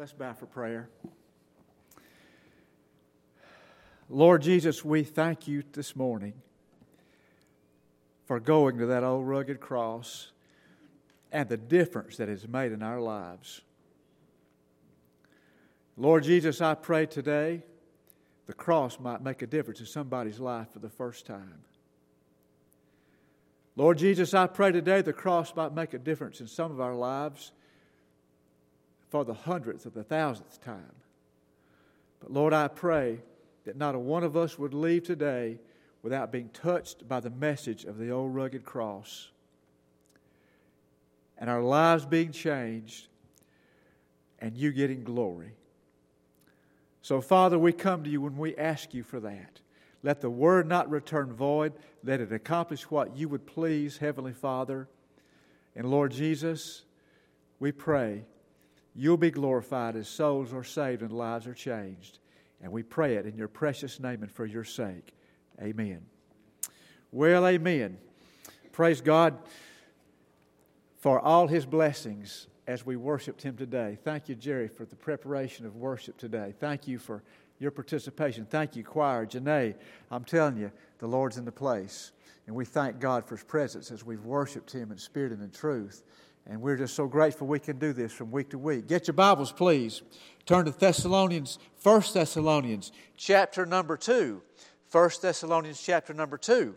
Let's bow for prayer. Lord Jesus, we thank you this morning for going to that old rugged cross and the difference that it's made in our lives. Lord Jesus, I pray today the cross might make a difference in somebody's life for the first time. Lord Jesus, I pray today the cross might make a difference in some of our lives for the hundredth or the thousandth time. But Lord, I pray that not a one of us would leave today without being touched by the message of the old rugged cross and our lives being changed and you getting glory. So, Father, we come to you when we ask you for that. Let the word not return void. Let it accomplish what you would please, Heavenly Father. And Lord Jesus, we pray you'll be glorified as souls are saved and lives are changed. And we pray it in your precious name and for your sake. Amen. Well, amen. Praise God for all His blessings as we worshiped Him today. Thank you, Jerry, for the preparation of worship today. Thank you for your participation. Thank you, choir. Janae, I'm telling you, the Lord's in the place. And we thank God for His presence as we've worshiped Him in spirit and in truth. And we're just so grateful we can do this from week to week. Get your Bibles, please. Turn to 1 Thessalonians, chapter number 2. 1 Thessalonians, chapter number 2.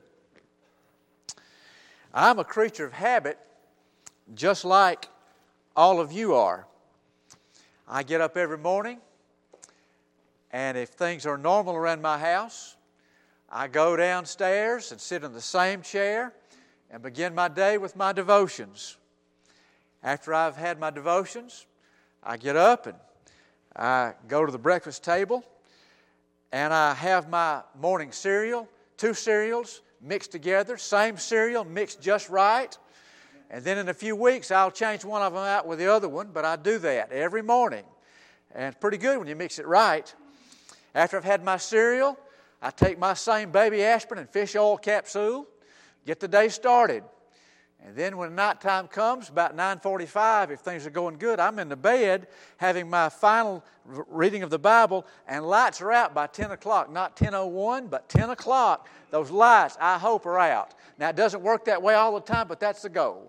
I'm a creature of habit, just like all of you are. I get up every morning, and if things are normal around my house, I go downstairs and sit in the same chair and begin my day with my devotions. After I've had my devotions, I get up and I go to the breakfast table and I have my morning cereal, 2 cereals mixed together, same cereal mixed just right. And then in a few weeks I'll change one of them out with the other one, but I do that every morning. And it's pretty good when you mix it right. After I've had my cereal, I take my same baby aspirin and fish oil capsule, get the day started. And then when nighttime comes, about 9:45, if things are going good, I'm in the bed having my final reading of the Bible, and lights are out by 10 o'clock. Not 10:01, but 10 o'clock. Those lights, I hope, are out. Now, it doesn't work that way all the time, but that's the goal.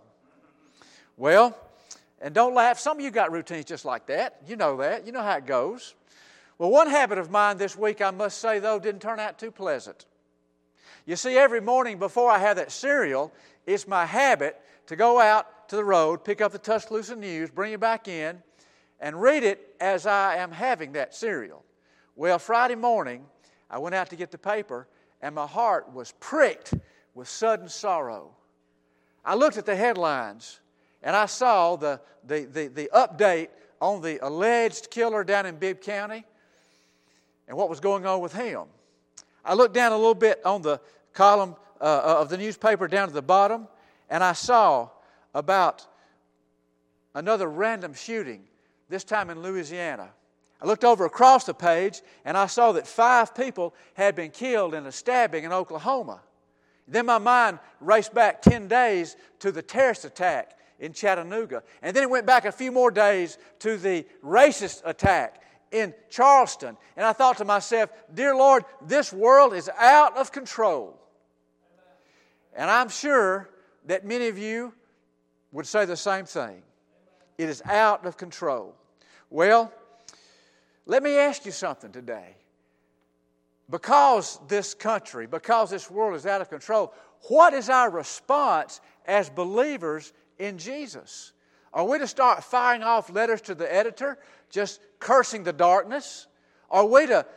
Well, and don't laugh. Some of you got routines just like that. You know that. You know how it goes. Well, one habit of mine this week, I must say, though, didn't turn out too pleasant. You see, every morning before I have that cereal, it's my habit to go out to the road, pick up the Tuscaloosa News, bring it back in, and read it as I am having that cereal. Well, Friday morning, I went out to get the paper, and my heart was pricked with sudden sorrow. I looked at the headlines, and I saw the update on the alleged killer down in Bibb County and what was going on with him. I looked down a little bit on the column of the newspaper down to the bottom, and I saw about another random shooting, this time in Louisiana. I looked over across the page, and I saw that 5 people had been killed in a stabbing in Oklahoma. Then my mind raced back 10 days to the terrorist attack in Chattanooga. And then it went back a few more days to the racist attack in Charleston. And I thought to myself, dear Lord, this world is out of control. And I'm sure that many of you would say the same thing. It is out of control. Well, let me ask you something today. Because this country, because this world is out of control, what is our response as believers in Jesus? Are we to start firing off letters to the editor, just cursing the darkness? Are we to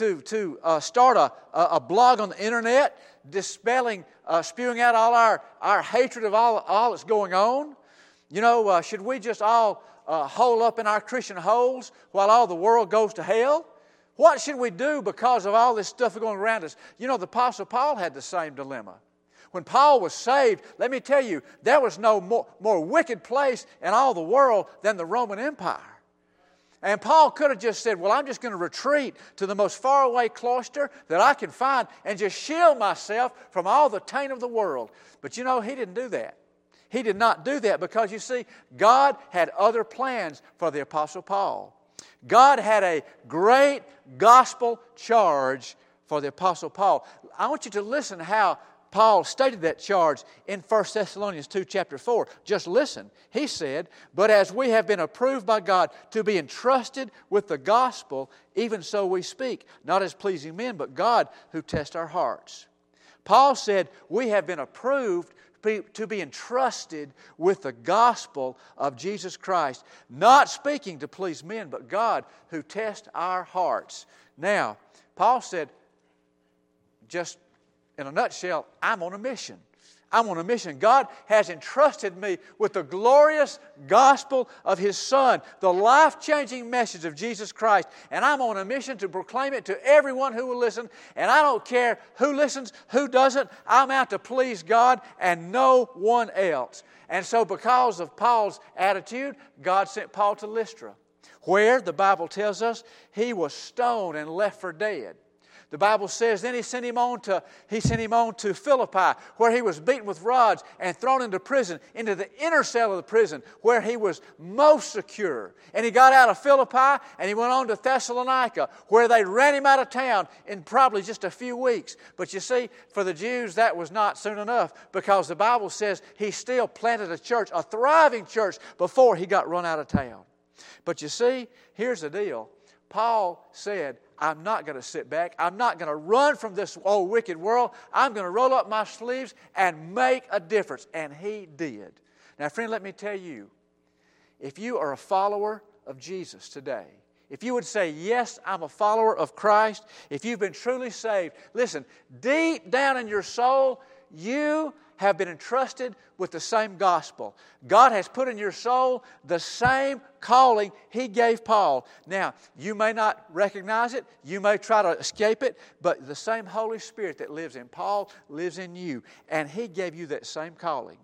start a blog on the internet, dispelling, spewing out all our hatred of all that's going on? You know, should we just all hole up in our Christian holes while all the world goes to hell? What should we do because of all this stuff going around us? You know, the Apostle Paul had the same dilemma. When Paul was saved, let me tell you, there was no more wicked place in all the world than the Roman Empire. And Paul could have just said, well, I'm just going to retreat to the most faraway cloister that I can find and just shield myself from all the taint of the world. But you know, he didn't do that. He did not do that because, you see, God had other plans for the Apostle Paul. God had a great gospel charge for the Apostle Paul. I want you to listen how Paul stated that charge in 1 Thessalonians 2, chapter 4. Just listen. He said, "But as we have been approved by God to be entrusted with the gospel, even so we speak, not as pleasing men, but God who tests our hearts." Paul said, we have been approved to be entrusted with the gospel of Jesus Christ, not speaking to please men, but God who tests our hearts. Now, Paul said, just in a nutshell, I'm on a mission. I'm on a mission. God has entrusted me with the glorious gospel of His Son, the life-changing message of Jesus Christ, and I'm on a mission to proclaim it to everyone who will listen, and I don't care who listens, who doesn't. I'm out to please God and no one else. And so because of Paul's attitude, God sent Paul to Lystra, where, the Bible tells us, he was stoned and left for dead. The Bible says then he sent him on to Philippi, where he was beaten with rods and thrown into prison, into the inner cell of the prison, where he was most secure. And he got out of Philippi and he went on to Thessalonica, where they ran him out of town in probably just a few weeks. But you see, for the Jews that was not soon enough, because the Bible says he still planted a church, a thriving church, before he got run out of town. But you see, here's the deal. Paul said, I'm not going to sit back. I'm not going to run from this old wicked world. I'm going to roll up my sleeves and make a difference. And he did. Now, friend, let me tell you, if you are a follower of Jesus today, if you would say, yes, I'm a follower of Christ, if you've been truly saved, listen, deep down in your soul, you have been entrusted with the same gospel. God has put in your soul the same calling He gave Paul. Now, you may not recognize it, you may try to escape it, but the same Holy Spirit that lives in Paul lives in you, and He gave you that same calling.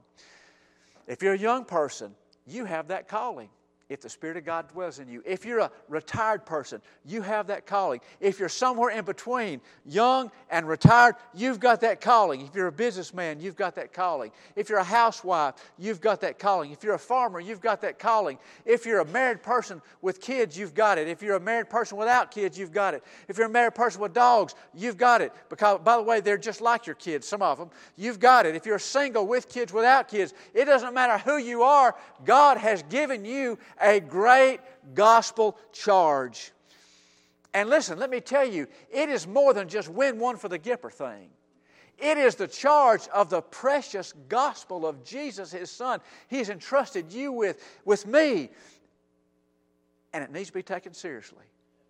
If you're a young person, you have that calling. If the Spirit of God dwells in you. If you're a retired person, you have that calling. If you're somewhere in between, young and retired, you've got that calling. If you're a businessman, you've got that calling. If you're a housewife, you've got that calling. If you're a farmer, you've got that calling. If you're a married person with kids, you've got it. If you're a married person without kids, you've got it. If you're a married person with dogs, you've got it. Because, by the way, they're just like your kids, some of them. You've got it. If you're single with kids, without kids, it doesn't matter who you are. God has given you a great gospel charge. And listen, let me tell you, it is more than just win one for the Gipper thing. It is the charge of the precious gospel of Jesus, His Son. He's entrusted you with me. And it needs to be taken seriously.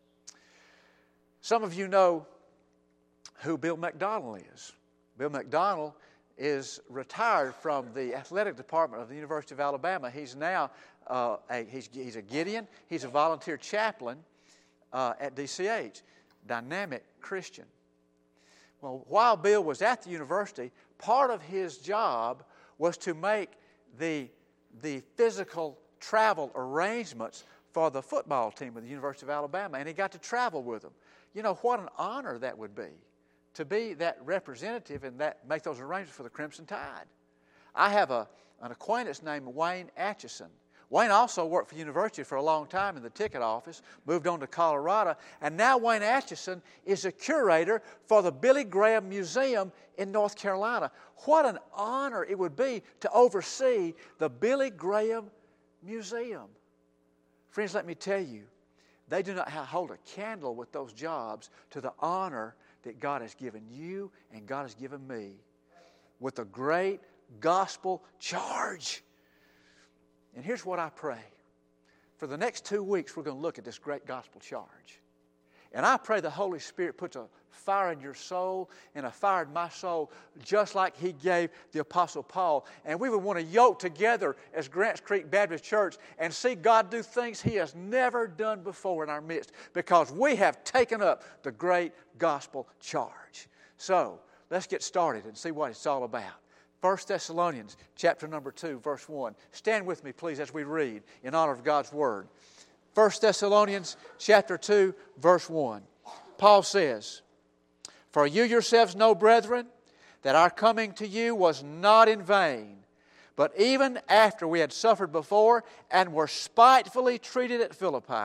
Some of you know who Bill McDonald is. Bill McDonald is retired from the athletic department of the University of Alabama. He's now he's a Gideon. He's a volunteer chaplain at DCH, dynamic Christian. Well, while Bill was at the university, part of his job was to make the physical travel arrangements for the football team of the University of Alabama, and he got to travel with them. You know, what an honor that would be, to be that representative and make those arrangements for the Crimson Tide. I have an acquaintance named Wayne Atchison. Wayne also worked for the university for a long time in the ticket office, moved on to Colorado, and now Wayne Atchison is a curator for the Billy Graham Museum in North Carolina. What an honor it would be to oversee the Billy Graham Museum. Friends, let me tell you, they do not hold a candle with those jobs to the honor that God has given you and God has given me with a great gospel charge. And here's what I pray. For the next 2 weeks, we're going to look at this great gospel charge. And I pray the Holy Spirit puts a fire in your soul and a fire in my soul, just like He gave the Apostle Paul. And we would want to yoke together as Grants Creek Baptist Church and see God do things He has never done before in our midst, because we have taken up the great gospel charge. So, let's get started and see what it's all about. 1 Thessalonians chapter number 2, verse 1. Stand with me, please, as we read in honor of God's Word. 1 Thessalonians chapter 2, verse 1. Paul says, "For you yourselves know, brethren, that our coming to you was not in vain. But even after we had suffered before and were spitefully treated at Philippi,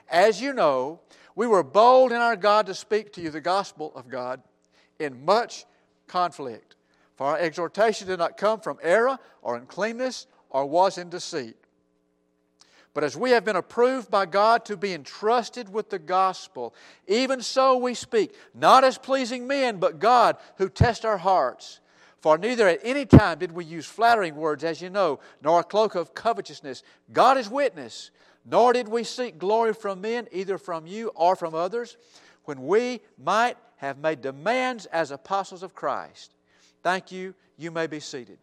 As you know, we were bold in our God to speak to you the gospel of God in much conflict. For our exhortation did not come from error or uncleanness or was in deceit. But as we have been approved by God to be entrusted with the gospel, even so we speak, not as pleasing men, but God who tests our hearts. For neither at any time did we use flattering words, as you know, nor a cloak of covetousness. God is witness. Nor did we seek glory from men, either from you or from others, when we might have made demands as apostles of Christ. Thank you. You may be seated.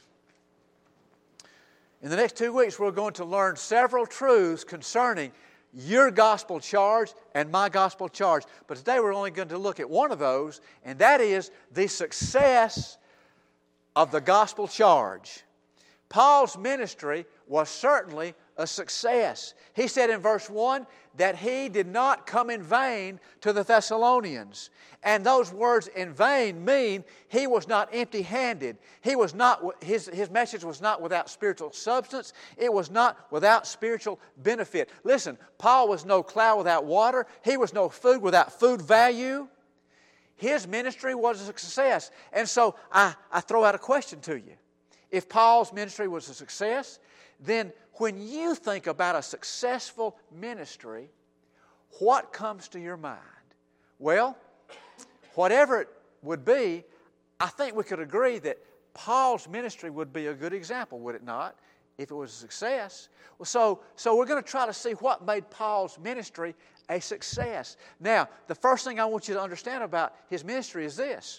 In the next 2 weeks, we're going to learn several truths concerning your gospel charge and my gospel charge. But today we're only going to look at one of those, and that is the success of the gospel charge. Paul's ministry was certainly a success. He said in verse 1 that he did not come in vain to the Thessalonians. And those words in vain mean he was not empty-handed. His message was not without spiritual substance. It was not without spiritual benefit. Listen, Paul was no cloud without water. He was no food without food value. His ministry was a success. And so I throw out a question to you. If Paul's ministry was a success, then when you think about a successful ministry, what comes to your mind? Well, whatever it would be, I think we could agree that Paul's ministry would be a good example, would it not, if it was a success? Well, so we're going to try to see what made Paul's ministry a success. Now, the first thing I want you to understand about his ministry is this.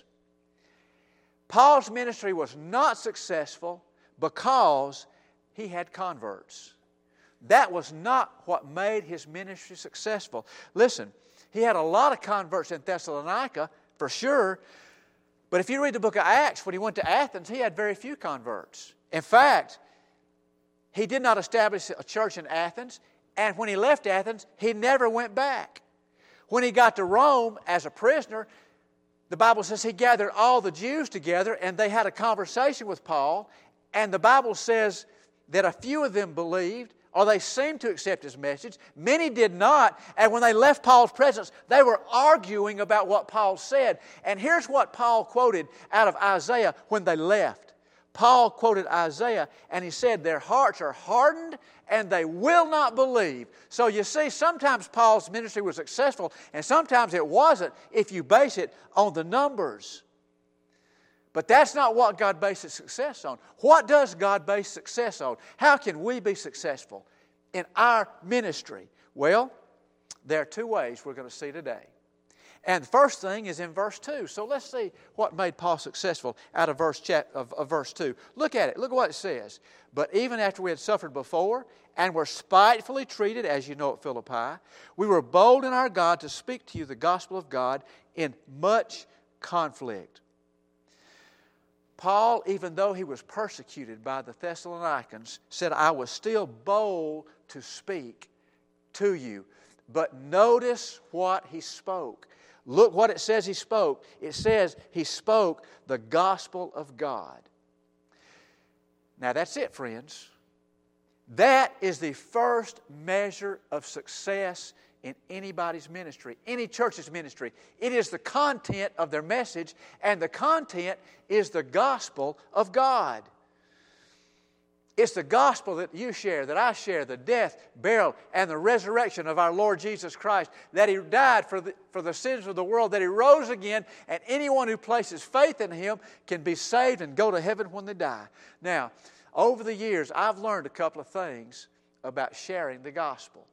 Paul's ministry was not successful because he had converts. That was not what made his ministry successful. Listen, he had a lot of converts in Thessalonica, for sure. But if you read the book of Acts, when he went to Athens, he had very few converts. In fact, he did not establish a church in Athens. And when he left Athens, he never went back. When he got to Rome as a prisoner, the Bible says he gathered all the Jews together and they had a conversation with Paul. And the Bible says that a few of them believed, or they seemed to accept his message. Many did not. And when they left Paul's presence, they were arguing about what Paul said. And here's what Paul quoted out of Isaiah when they left. Paul quoted Isaiah and he said, their hearts are hardened and they will not believe. So you see, sometimes Paul's ministry was successful and sometimes it wasn't if you base it on the numbers. But that's not what God bases success on. What does God base success on? How can we be successful in our ministry? Well, there are 2 ways we're going to see today. And the first thing is in verse 2. So let's see what made Paul successful out of verse 2. Look at it. Look at what it says. But even after we had suffered before and were spitefully treated, as you know at Philippi, we were bold in our God to speak to you the gospel of God in much conflict. Paul, even though he was persecuted by the Thessalonians, said, I was still bold to speak to you. But notice what he spoke. Look what it says he spoke. It says he spoke the gospel of God. Now that's it, friends. That is the first measure of success in anybody's ministry, any church's ministry. It is the content of their message, and the content is the gospel of God. It's the gospel that you share, that I share, the death, burial, and the resurrection of our Lord Jesus Christ, that He died for the sins of the world, that He rose again, and anyone who places faith in Him can be saved and go to heaven when they die. Now, over the years, I've learned a couple of things about sharing the gospel.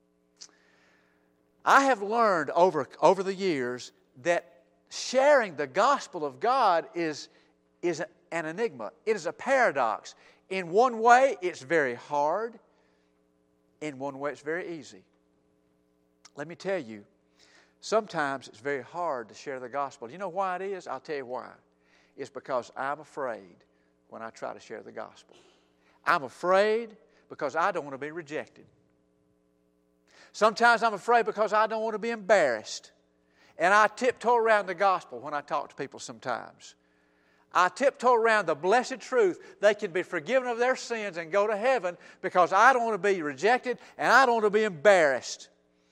I have learned over the years that sharing the gospel of God is an enigma. It is a paradox. In one way, it's very hard. In one way, it's very easy. Let me tell you, sometimes it's very hard to share the gospel. You know why it is? I'll tell you why. It's because I'm afraid when I try to share the gospel. I'm afraid because I don't want to be rejected. Sometimes I'm afraid because I don't want to be embarrassed. And I tiptoe around the gospel when I talk to people sometimes. I tiptoe around the blessed truth. They can be forgiven of their sins and go to heaven because I don't want to be rejected and I don't want to be embarrassed.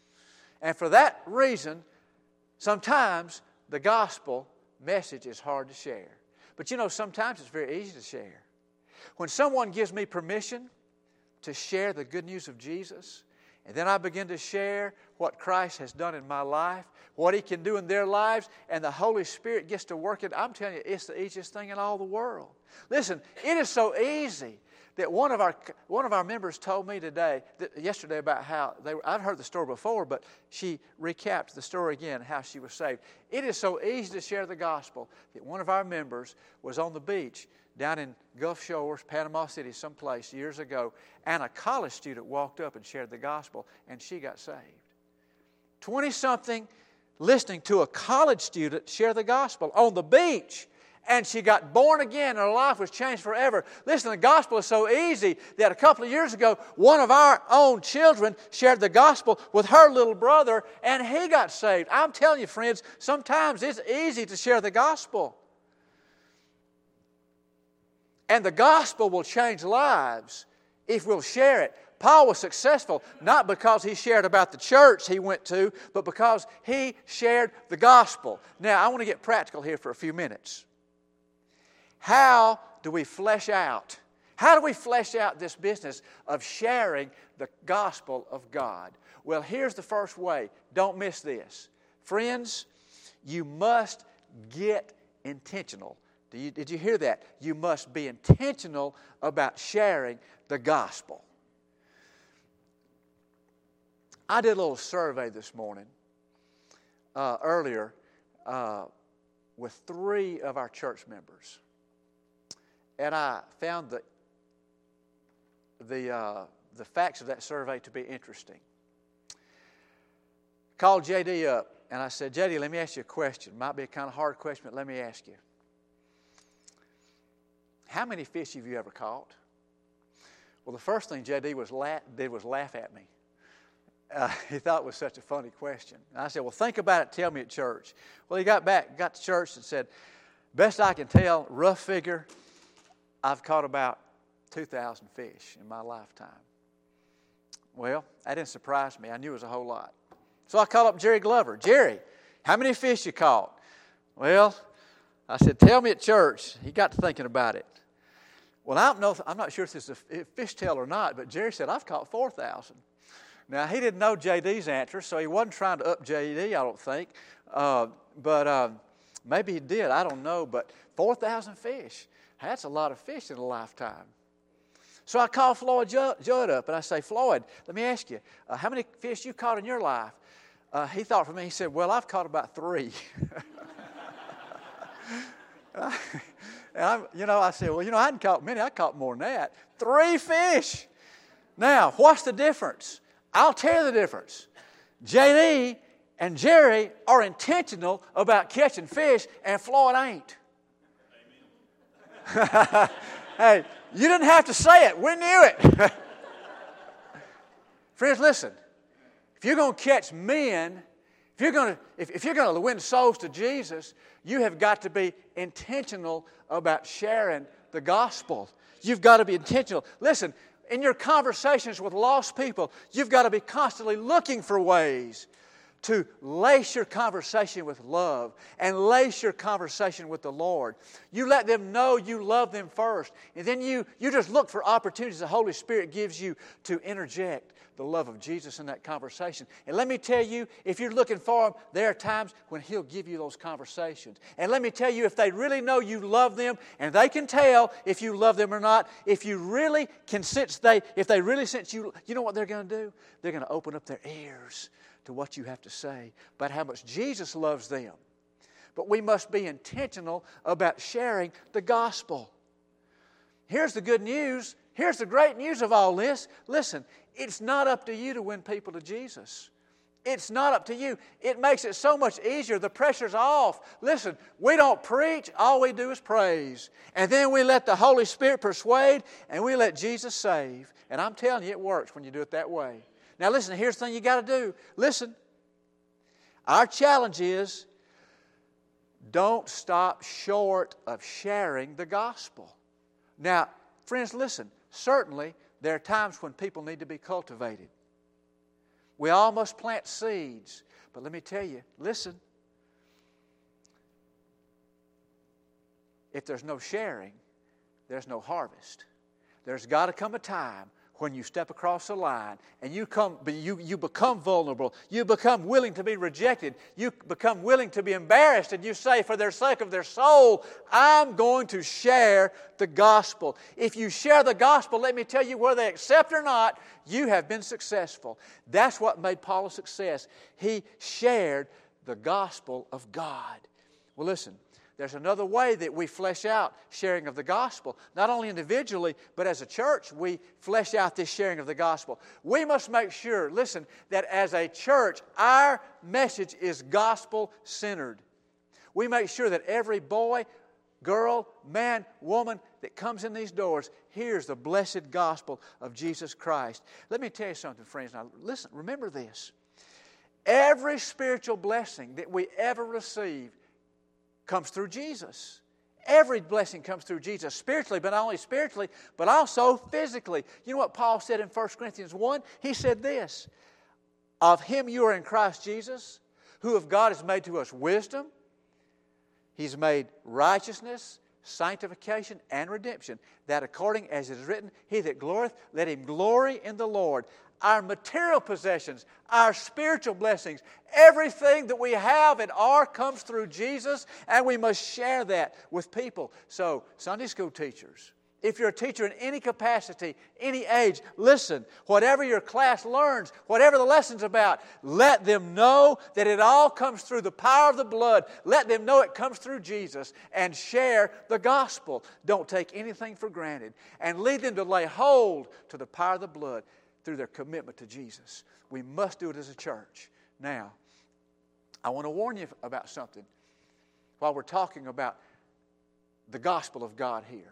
And for that reason, sometimes the gospel message is hard to share. But you know, sometimes it's very easy to share. When someone gives me permission to share the good news of Jesus, and then I begin to share what Christ has done in my life, what He can do in their lives, and the Holy Spirit gets to work it, I'm telling you, it's the easiest thing in all the world. Listen, it is so easy that one of our members told me yesterday about how I've heard the story before, but she recapped the story again, how she was saved. It is so easy to share the gospel that one of our members was on the beach down in Gulf Shores, Panama City, someplace years ago, and a college student walked up and shared the gospel, and she got saved. 20-something listening to a college student share the gospel on the beach, and she got born again, and her life was changed forever. Listen, the gospel is so easy that a couple of years ago, one of our own children shared the gospel with her little brother, and he got saved. I'm telling you, friends, sometimes it's easy to share the gospel. And the gospel will change lives if we'll share it. Paul was successful not because he shared about the church he went to, but because he shared the gospel. Now, I want to get practical here for a few minutes. How do we flesh out? How do we flesh out this business of sharing the gospel of God? Well, here's the first way. Don't miss this. Friends, you must get intentional. Did you hear that? You must be intentional about sharing the gospel. I did a little survey this morning, earlier, with 3 of our church members. And I found the facts of that survey to be interesting. Called J.D. up, and I said, J.D., let me ask you a question. Might be a kind of hard question, but let me ask you. How many fish have you ever caught? Well, the first thing J.D. did was laugh at me. He thought it was such a funny question. And I said, well, think about it. Tell me at church. Well, he got to church and said, best I can tell, rough figure, I've caught about 2,000 fish in my lifetime. Well, that didn't surprise me. I knew it was a whole lot. So I called up Jerry Glover. Jerry, how many fish you caught? Well, I said, tell me at church. He got to thinking about it. Well, I'm not sure if this is a fishtail or not, but Jerry said, I've caught 4,000. Now, he didn't know J.D.'s answer, so he wasn't trying to up J.D., I don't think. But maybe he did, I don't know. But 4,000 fish, that's a lot of fish in a lifetime. So I called Floyd Judd up, and I say, Floyd, let me ask you, how many fish you caught in your life? He thought for me, he said, well, I've caught about 3. And I said, well, I hadn't caught many. I caught more than that. 3 fish. Now, what's the difference? I'll tell you the difference. J.D. and Jerry are intentional about catching fish, and Floyd ain't. Hey, you didn't have to say it. We knew it. Friends, listen. If you're going to catch men, if you're going to win souls to Jesus, you have got to be intentional about sharing the gospel. You've got to be intentional. Listen, in your conversations with lost people, you've got to be constantly looking for ways to lace your conversation with love and lace your conversation with the Lord. You let them know you love them first, and then you just look for opportunities the Holy Spirit gives you to interject the love of Jesus in that conversation. And let me tell you, if you're looking for Him, there are times when He'll give you those conversations. And let me tell you, if they really know you love them, and they can tell if you love them or not, if they really sense you know what they're going to do? They're going to open up their ears to what you have to say about how much Jesus loves them. But we must be intentional about sharing the gospel. Here's the good news. Here's the great news of all this. Listen, it's not up to you to win people to Jesus. It's not up to you. It makes it so much easier. The pressure's off. Listen, we don't preach. All we do is praise. And then we let the Holy Spirit persuade, and we let Jesus save. And I'm telling you, it works when you do it that way. Now listen, here's the thing you got to do. Listen, our challenge is don't stop short of sharing the gospel. Now, friends, listen, certainly there are times when people need to be cultivated. We all must plant seeds. But let me tell you, listen. If there's no sharing, there's no harvest. There's got to come a time when you step across the line and you become vulnerable. You become willing to be rejected. You become willing to be embarrassed, and you say, for their sake of their soul, I'm going to share the gospel. If you share the gospel, let me tell you, whether they accept or not, you have been successful. That's what made Paul a success. He shared the gospel of God. Well, listen. There's another way that we flesh out sharing of the gospel. Not only individually, but as a church, we flesh out this sharing of the gospel. We must make sure, listen, that as a church, our message is gospel-centered. We make sure that every boy, girl, man, woman that comes in these doors hears the blessed gospel of Jesus Christ. Let me tell you something, friends. Now, listen, remember this. Every spiritual blessing that we ever receive comes through Jesus. Every blessing comes through Jesus, spiritually, but not only spiritually, but also physically. You know what Paul said in 1 Corinthians 1? He said this, of Him you are in Christ Jesus, who of God has made to us wisdom. He's made righteousness, sanctification, and redemption, that according as it is written, He that glorieth, let him glory in the Lord. Our material possessions, our spiritual blessings, everything that we have and are comes through Jesus, and we must share that with people. So, Sunday school teachers, if you're a teacher in any capacity, any age, listen, whatever your class learns, whatever the lesson's about, let them know that it all comes through the power of the blood. Let them know it comes through Jesus, and share the gospel. Don't take anything for granted, and lead them to lay hold to the power of the blood through their commitment to Jesus. We must do it as a church. Now, I want to warn you about something while we're talking about the gospel of God here.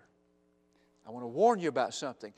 I want to warn you about something.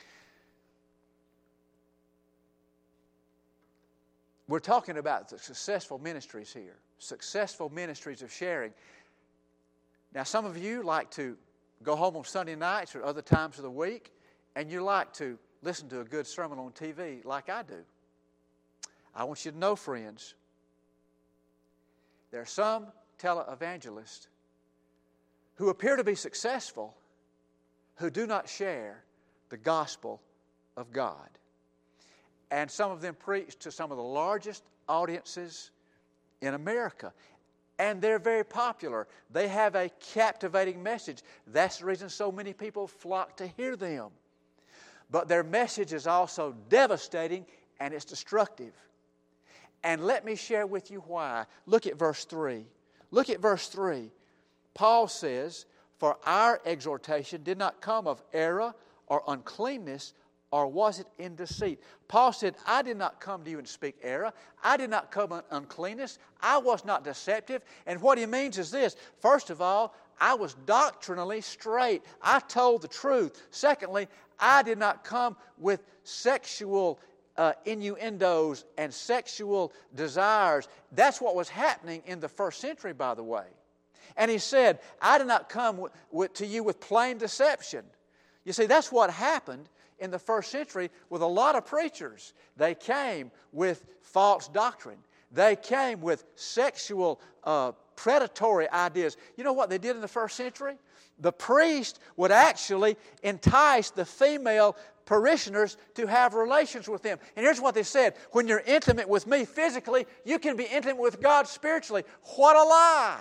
We're talking about the successful ministries here, successful ministries of sharing. Now, some of you like to go home on Sunday nights or other times of the week, and you like to listen to a good sermon on TV like I do. I want you to know, friends, there are some televangelists who appear to be successful who do not share the gospel of God. And some of them preach to some of the largest audiences in America. And they're very popular. They have a captivating message. That's the reason so many people flock to hear them. But their message is also devastating and it's destructive. And let me share with you why. Look at verse 3. Look at verse 3. Paul says, for our exhortation did not come of error or uncleanness, or was it in deceit? Paul said, I did not come to you and speak error. I did not come in uncleanness. I was not deceptive. And what he means is this. First of all, I was doctrinally straight. I told the truth. Secondly, I did not come with sexual innuendos and sexual desires. That's what was happening in the first century, by the way. And he said, I did not come to you with plain deception. You see, that's what happened in the first century with a lot of preachers. They came with false doctrine. They came with sexual predatory ideas. You know what they did in the first century? The priest would actually entice the female parishioners to have relations with them. And here's what they said. When you're intimate with me physically, you can be intimate with God spiritually. What a lie!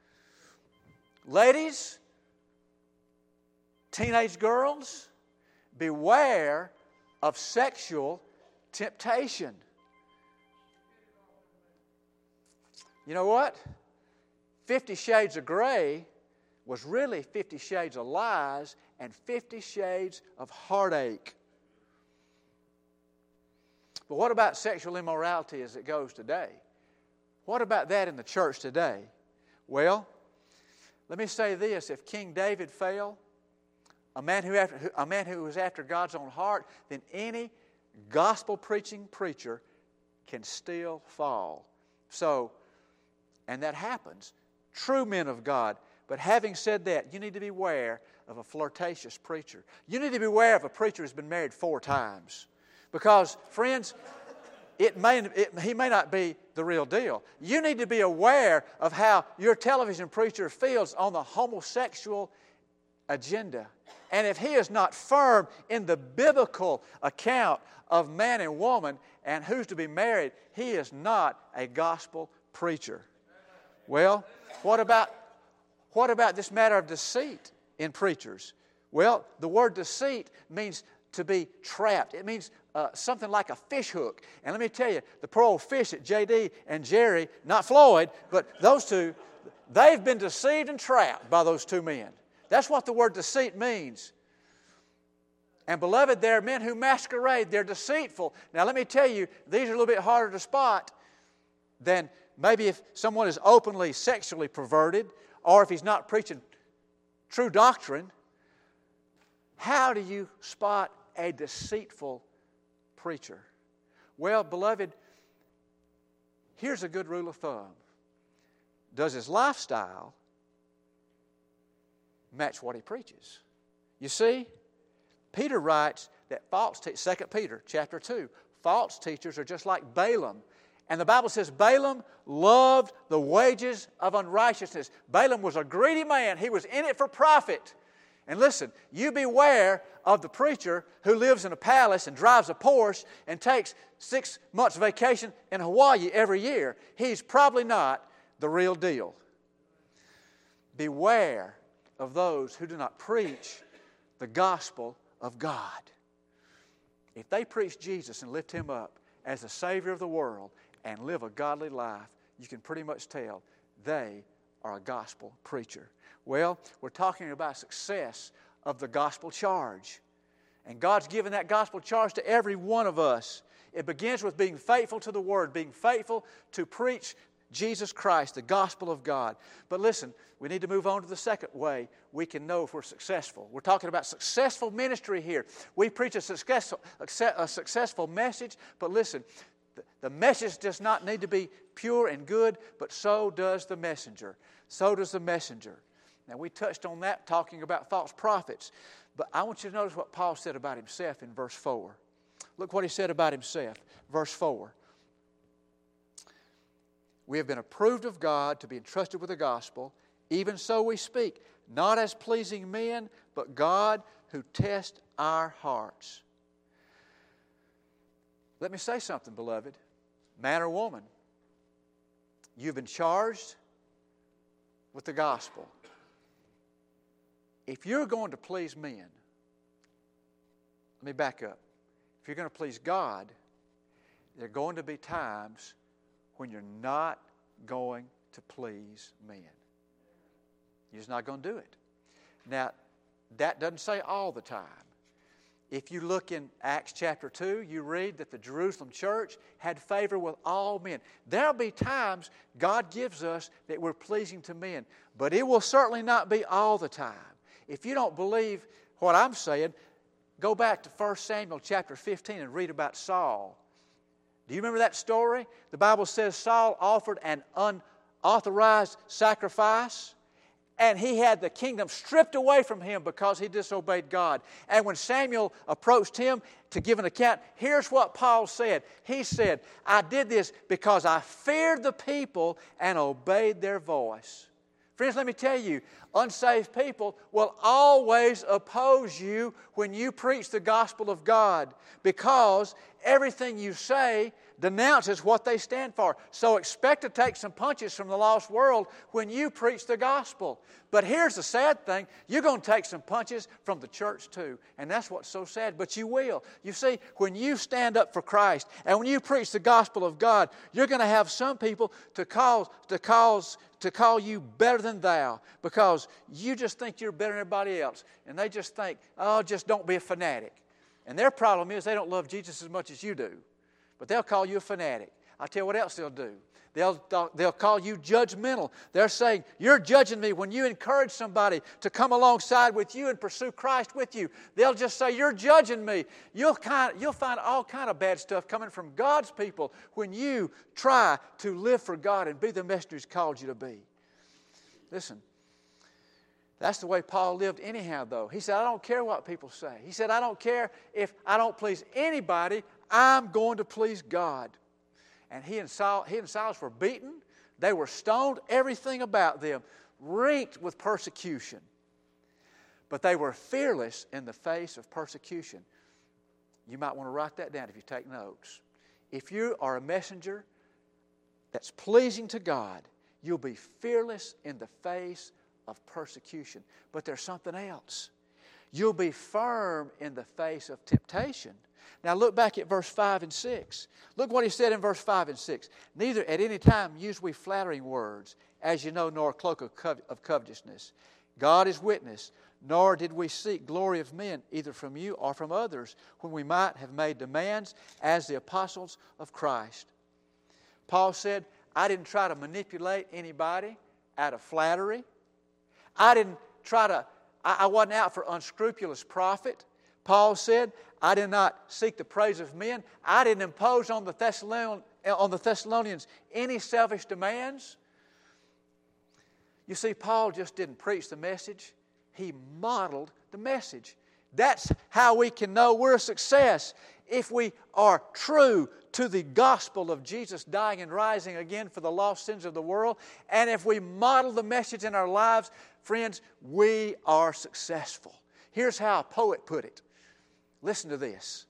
Ladies, teenage girls, beware of sexual temptation. You know what? 50 Shades of Grey was really 50 Shades of Lies and 50 Shades of Heartache. But what about sexual immorality as it goes today? What about that in the church today? Well, let me say this. If King David fell, a man who was after God's own heart, then any gospel-preaching preacher can still fall. So, and that happens. True men of God. But having said that, you need to beware of a flirtatious preacher. You need to beware of a preacher who's been married 4 times. Because, friends, he may not be the real deal. You need to be aware of how your television preacher feels on the homosexual agenda. And if he is not firm in the biblical account of man and woman and who's to be married, he is not a gospel preacher. Well, what about this matter of deceit in preachers? Well, the word deceit means to be trapped. It means something like a fish hook. And let me tell you, the poor old fish at J.D. and Jerry, not Floyd, but those two, they've been deceived and trapped by those two men. That's what the word deceit means. And beloved, there are men who masquerade. They're deceitful. Now let me tell you, these are a little bit harder to spot than maybe if someone is openly sexually perverted or if he's not preaching true doctrine. How do you spot a deceitful preacher? Well, beloved, here's a good rule of thumb. Does his lifestyle match what he preaches? You see, Peter writes that 2 Peter chapter 2, false teachers are just like Balaam. And the Bible says Balaam loved the wages of unrighteousness. Balaam was a greedy man. He was in it for profit. And listen, you beware of the preacher who lives in a palace and drives a Porsche and takes 6 months vacation in Hawaii every year. He's probably not the real deal. Beware of those who do not preach the gospel of God. If they preach Jesus and lift Him up as the Savior of the world and live a godly life, you can pretty much tell they are a gospel preacher. Well, we're talking about success of the gospel charge. And God's given that gospel charge to every one of us. It begins with being faithful to the Word, being faithful to preach Jesus Christ, the gospel of God. But listen, we need to move on to the second way we can know if we're successful. We're talking about successful ministry here. We preach a successful message, but listen, the message does not need to be pure and good, but so does the messenger. So does the messenger. Now, we touched on that talking about false prophets, but I want you to notice what Paul said about himself in verse 4. Look what he said about himself, verse 4. We have been approved of God to be entrusted with the gospel. Even so we speak, not as pleasing men, but God who tests our hearts. Let me say something, beloved. Man or woman, you've been charged with the gospel. If you're going to please men, let me back up. If you're going to please God, there are going to be times when you're not going to please men. You're just not going to do it. Now, that doesn't say all the time. If you look in Acts chapter 2, you read that the Jerusalem church had favor with all men. There'll be times God gives us that we're pleasing to men, but it will certainly not be all the time. If you don't believe what I'm saying, go back to 1 Samuel chapter 15 and read about Saul. Do you remember that story? The Bible says Saul offered an unauthorized sacrifice, and he had the kingdom stripped away from him because he disobeyed God. And when Samuel approached him to give an account, here's what Paul said. He said, I did this because I feared the people and obeyed their voice. Friends, let me tell you, unsaved people will always oppose you when you preach the gospel of God, because everything you say denounces what they stand for. So expect to take some punches from the lost world when you preach the gospel. But here's the sad thing, you're going to take some punches from the church too. And that's what's so sad, but you will. You see, when you stand up for Christ and when you preach the gospel of God, you're going to have some people to call you better than thou, because you just think you're better than everybody else. And they just think, oh, just don't be a fanatic. And their problem is they don't love Jesus as much as you do. But they'll call you a fanatic. I'll tell you what else they'll do. They'll call you judgmental. They're saying, you're judging me when you encourage somebody to come alongside with you and pursue Christ with you. They'll just say, you're judging me. You'll find all kind of bad stuff coming from God's people when you try to live for God and be the messenger He's called you to be. Listen, that's the way Paul lived anyhow, though. He said, I don't care what people say. He said, I don't care if I don't please anybody. I'm going to please God. And he and Silas were beaten. They were stoned. Everything about them reeked with persecution. But they were fearless in the face of persecution. You might want to write that down if you take notes. If you are a messenger that's pleasing to God, you'll be fearless in the face of persecution. But there's something else. You'll be firm in the face of temptation. Now look back at verse 5 and 6. Look what he said in verse 5 and 6. Neither at any time use we flattering words, as you know, nor a cloak of covetousness. God is witness, nor did we seek glory of men, either from you or from others, when we might have made demands as the apostles of Christ. Paul said, I didn't try to manipulate anybody out of flattery. I wasn't out for unscrupulous profit. Paul said, I did not seek the praise of men. I didn't impose on the Thessalonians any selfish demands. You see, Paul just didn't preach the message. He modeled the message. That's how we can know we're a success, if we are true to the gospel of Jesus dying and rising again for the lost sins of the world. And if we model the message in our lives, friends, we are successful. Here's how a poet put it. Listen to this.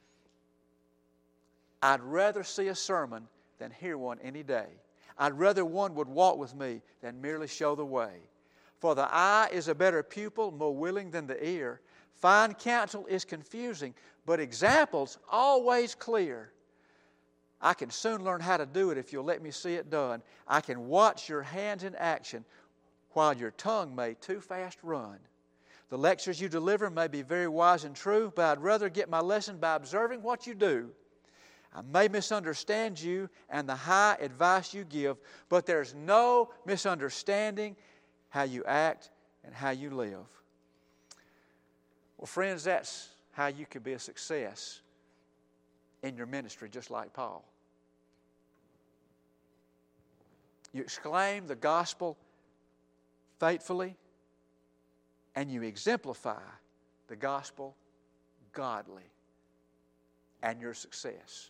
I'd rather see a sermon than hear one any day. I'd rather one would walk with me than merely show the way. For the eye is a better pupil, more willing than the ear. Fine counsel is confusing, but examples always clear. I can soon learn how to do it if you'll let me see it done. I can watch your hands in action while your tongue may too fast run. The lectures you deliver may be very wise and true, but I'd rather get my lesson by observing what you do. I may misunderstand you and the high advice you give, but there's no misunderstanding how you act and how you live. Well, friends, that's how you can be a success in your ministry, just like Paul. You exclaim the gospel faithfully, and you exemplify the gospel godly, and your success.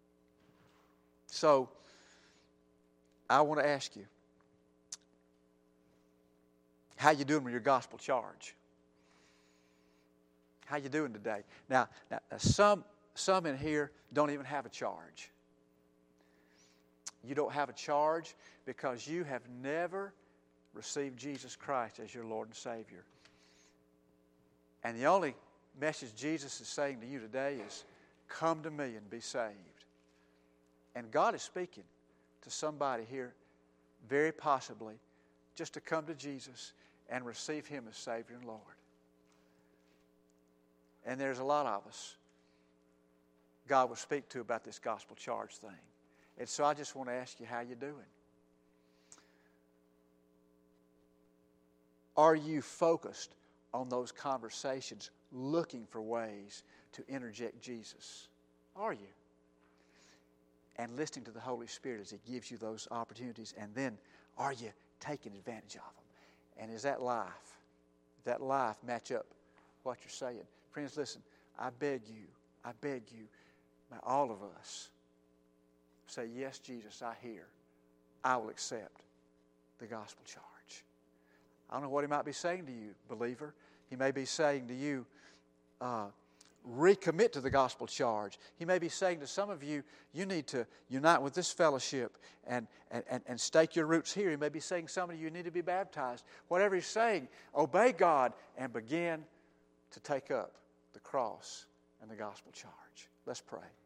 So, I want to ask you, how you doing with your gospel charge? How you doing today? Now some in here don't even have a charge. You don't have a charge because you have never received Jesus Christ as your Lord and Savior. And the only message Jesus is saying to you today is, come to me and be saved. And God is speaking to somebody here, very possibly, just to come to Jesus and receive Him as Savior and Lord. And there's a lot of us God will speak to about this gospel charge thing. And so I just want to ask you, how you doing? Are you focused on those conversations, looking for ways to interject Jesus? Are you? And listening to the Holy Spirit as He gives you those opportunities. And then, are you taking advantage of them? And does that life match up what you're saying? Friends, listen, I beg you, by all of us, say, yes, Jesus, I hear. I will accept the gospel charge. I don't know what He might be saying to you, believer. He may be saying to you, recommit to the gospel charge. He may be saying to some of you, you need to unite with this fellowship and stake your roots here. He may be saying some of you need to be baptized. Whatever He's saying, obey God and begin to take up the cross and the gospel charge. Let's pray.